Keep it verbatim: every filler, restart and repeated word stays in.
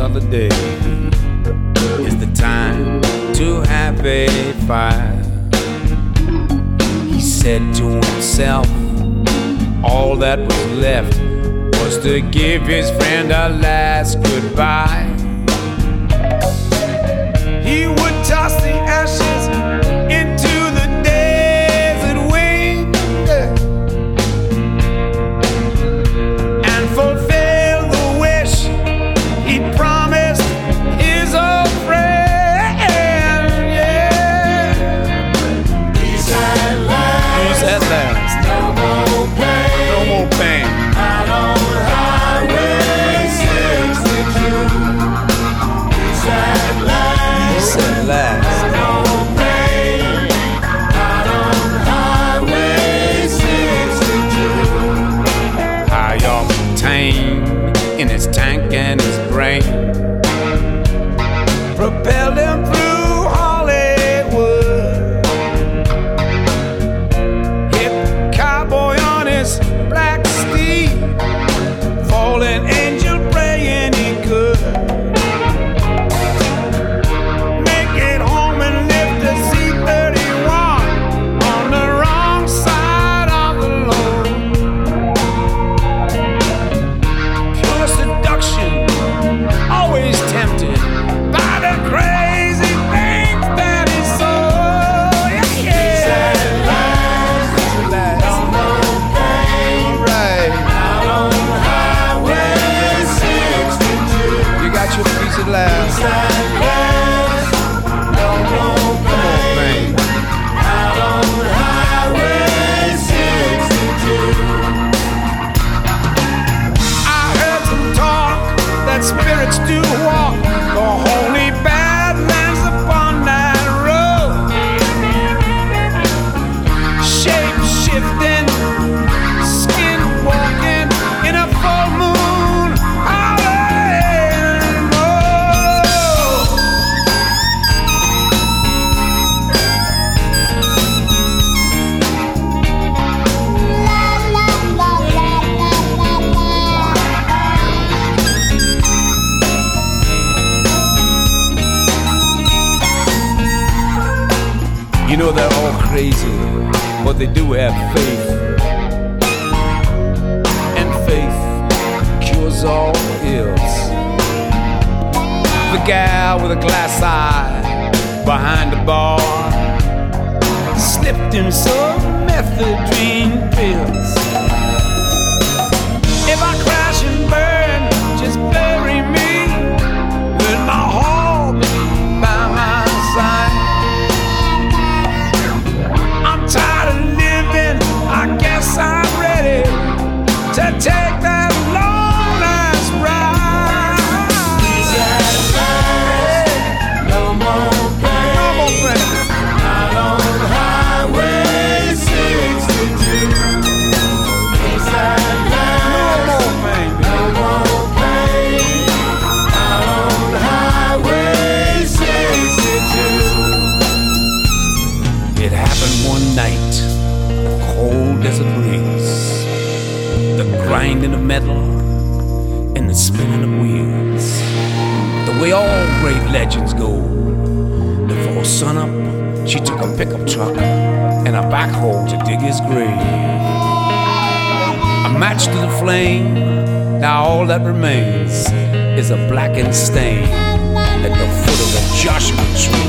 another day is the time to have a fire. He said to himself, all that was left was to give his friend a last goodbye. He would toss the ashes into the desert wind and fulfill the wish he promised his old friend. Yeah. Peace at last. Peace at last. No more pain. No more pain. Out on Highway sixty-two. Peace at last. Peace at last. No pain. Out on Highway sixty-two. High octane in his tank and his brain propelled him through Hollywood. Hip cowboy on his black steed, fallen angel praying he could make it home and live to see thirty-one on the wrong side of the load. Pure seduction, always tempted by the crazy things that he saw. Yeah, yeah. Peace at last. Peace at last. No more pain. All right. Out on Highway sixty-two. You got your peace at last. Peace at last. No more pain. Out on Highway sixty-two. I heard some talk that spirits do walk the holy badlands upon that road, shape shifting, skin walking in a full moon Hollywood. You know they're all crazy, but they do have faith, and faith cures all ills. The gal with a glass eye behind the bar slipped him some methadone pills. If I crash and burn, just bury me with my heart by my side. I'm tired of living, I guess I'm ready to take that long last ride. Peace at last. No more pain. No more pain. Out on Highway sixty-two. Peace at last. No more pain. No more pain. Out on Highway sixty-two. It happened one night, cold as a breeze, the grinding of metal and the spinning of wheels. The way all great legends go. Before sunup, she took a pickup truck and a backhoe to dig his grave. A match to the flame, now all that remains is a blackened stain at the foot of the Joshua tree.